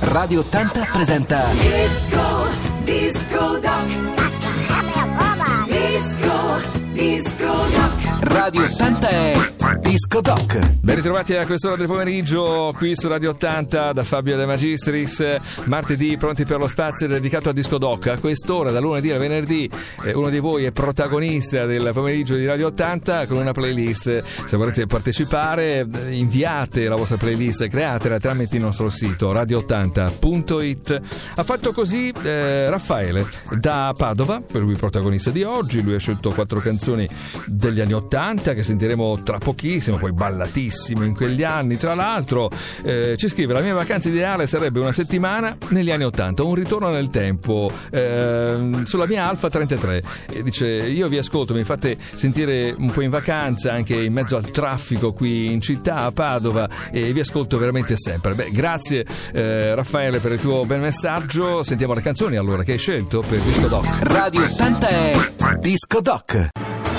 Radio 80 presenta Disco Doc. Disco Doc. Radio 80 è Disco Doc. Ben ritrovati a quest'ora del pomeriggio qui su Radio 80 da Fabio De Magistris. Martedì pronti per lo spazio dedicato a Disco Doc. A quest'ora, da lunedì al venerdì, uno di voi è protagonista del pomeriggio di Radio 80 con una playlist. Se volete partecipare, inviate la vostra playlist, createla tramite il nostro sito radio80.it. Ha fatto così Raffaele da Padova, per lui protagonista di oggi. Lui ha scelto 4 canzoni degli anni 80 che sentiremo tra pochissimo, poi ballatissime in quegli anni. Tra l'altro ci scrive: la mia vacanza ideale sarebbe una settimana negli anni 80, un ritorno nel tempo, sulla mia Alfa 33. E dice: io vi ascolto, mi fate sentire un po' in vacanza, anche in mezzo al traffico qui in città a Padova, e vi ascolto veramente sempre. Beh, grazie Raffaele per il tuo bel messaggio. Sentiamo le canzoni allora che hai scelto per Disco Doc. Radio 80 è Disco Doc.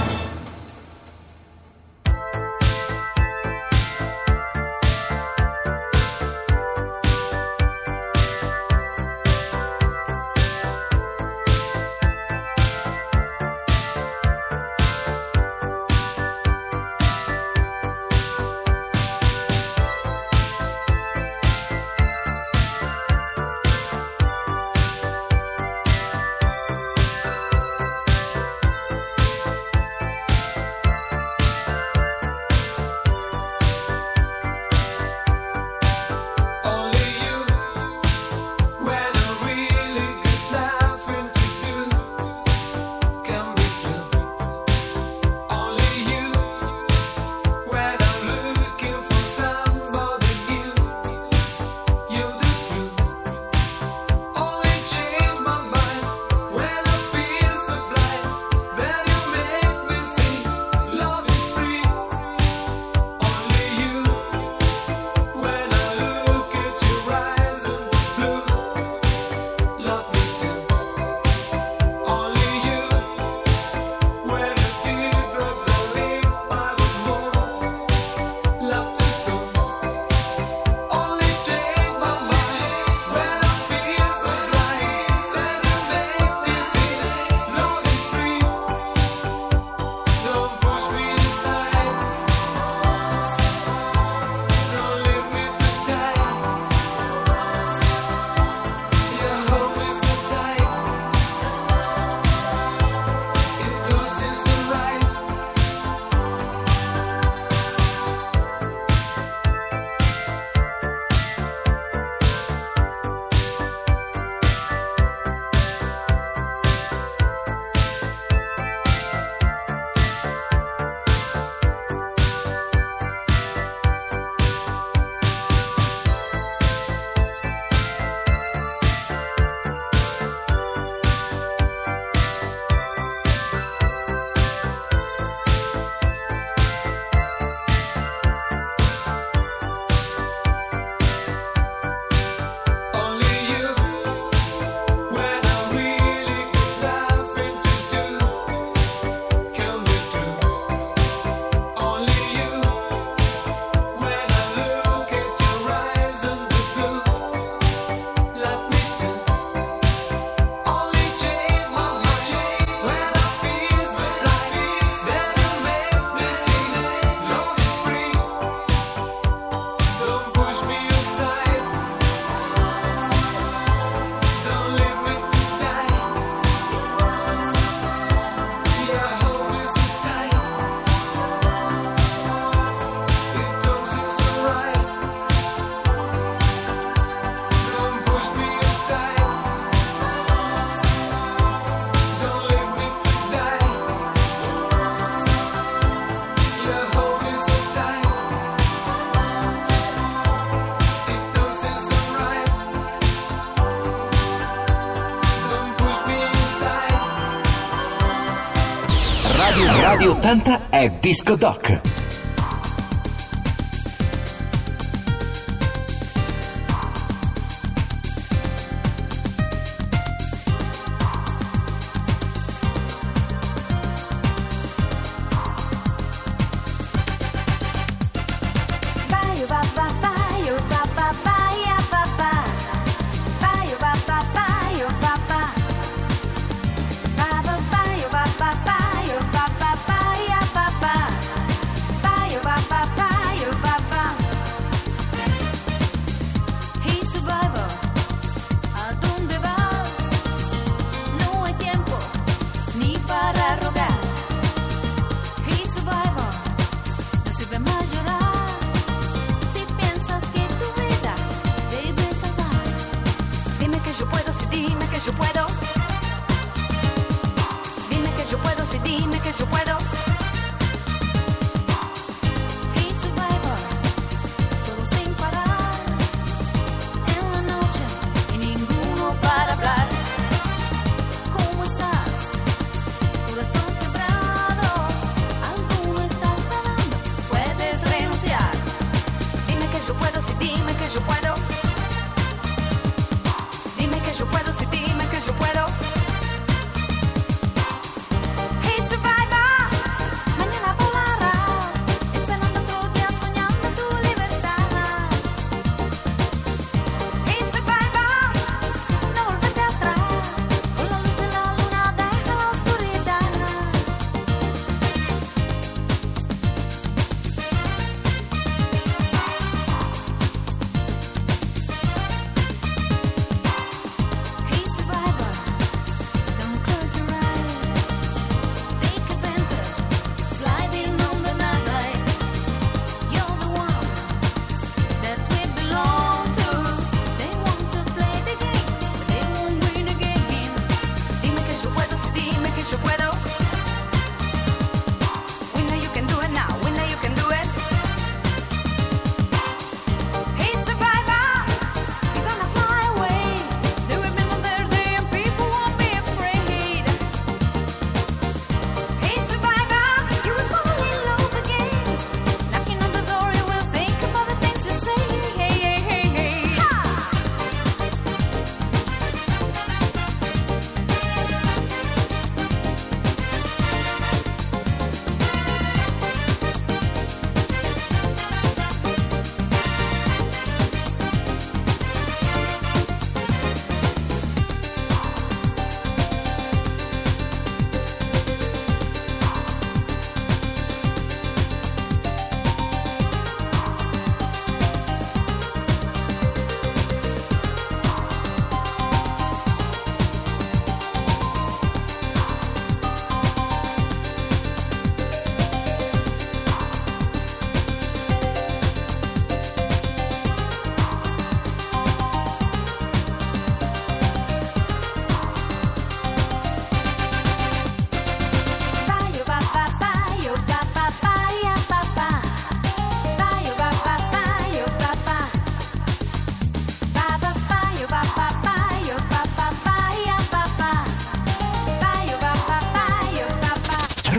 Radio 80 è Disco Doc.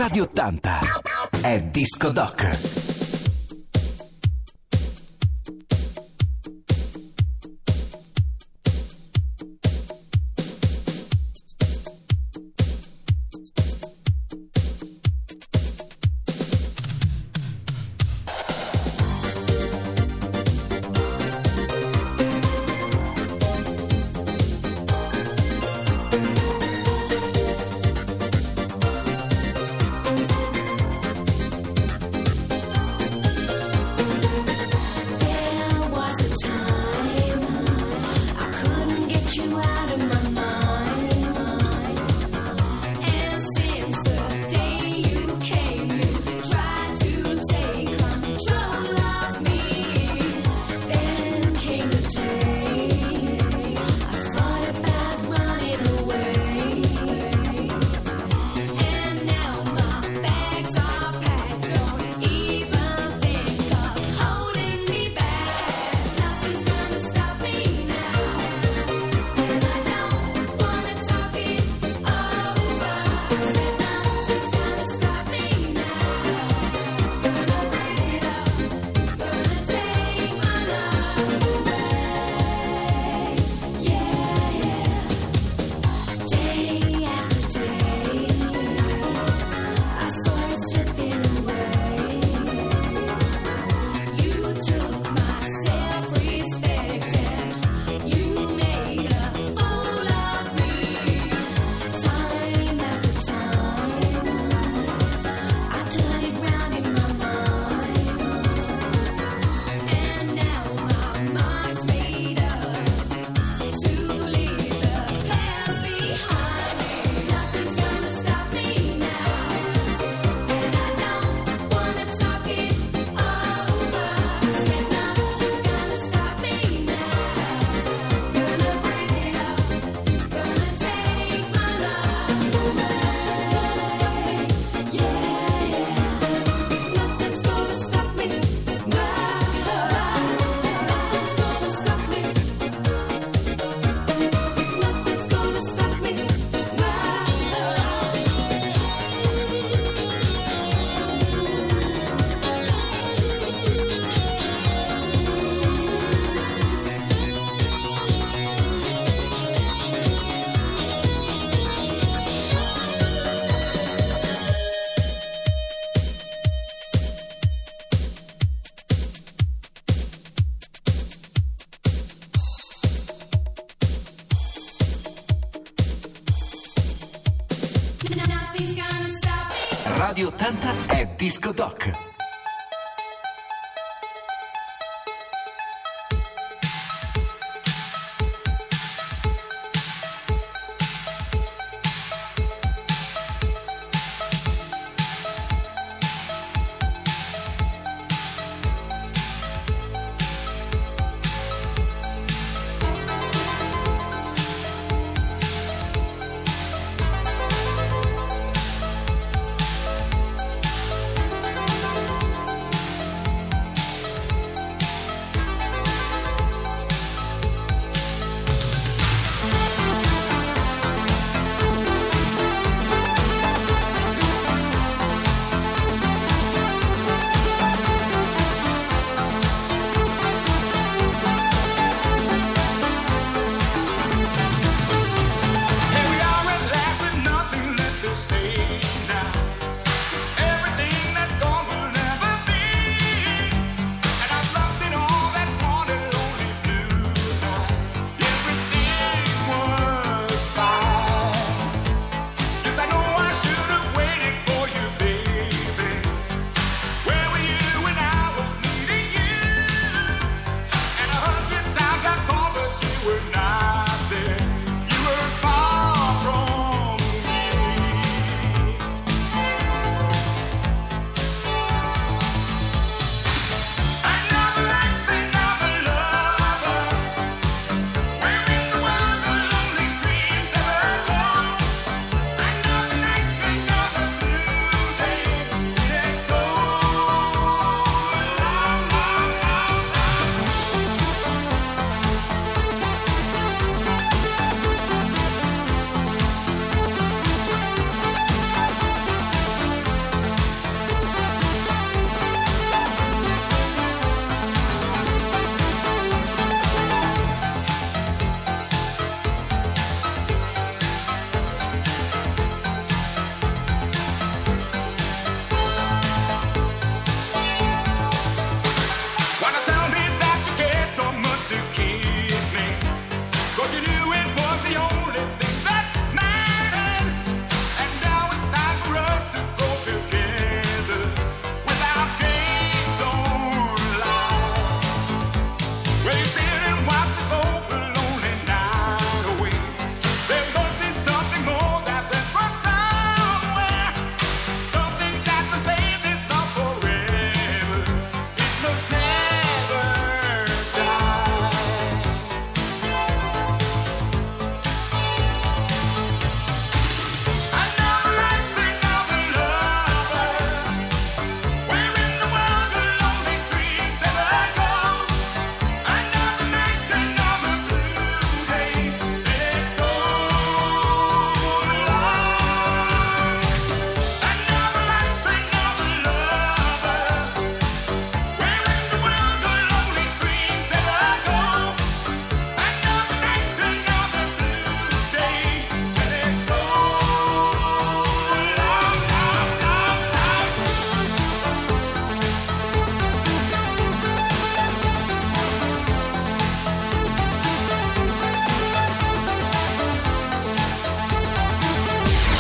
Radio 80 è Disco Doc. Radio 80 è Disco Doc.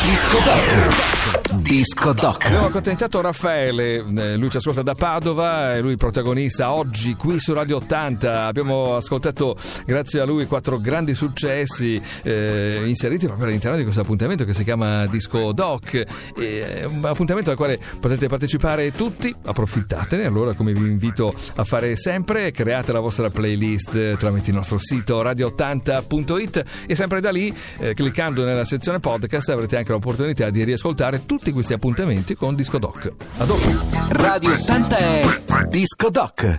Disco Doc. Disco Doc. Abbiamo accontentato Raffaele, lui ci ascolta da Padova e lui protagonista oggi qui su Radio 80. Abbiamo ascoltato grazie a lui 4 grandi successi inseriti proprio all'interno di questo appuntamento che si chiama Disco Doc, un appuntamento al quale potete partecipare tutti. Approfittatene, allora, come vi invito a fare sempre, create la vostra playlist tramite il nostro sito radio80.it e sempre da lì, cliccando nella sezione podcast, avrete anche l'opportunità di riascoltare tutti questi appuntamenti con Disco Doc. A dopo. Radio 80 è Disco Doc.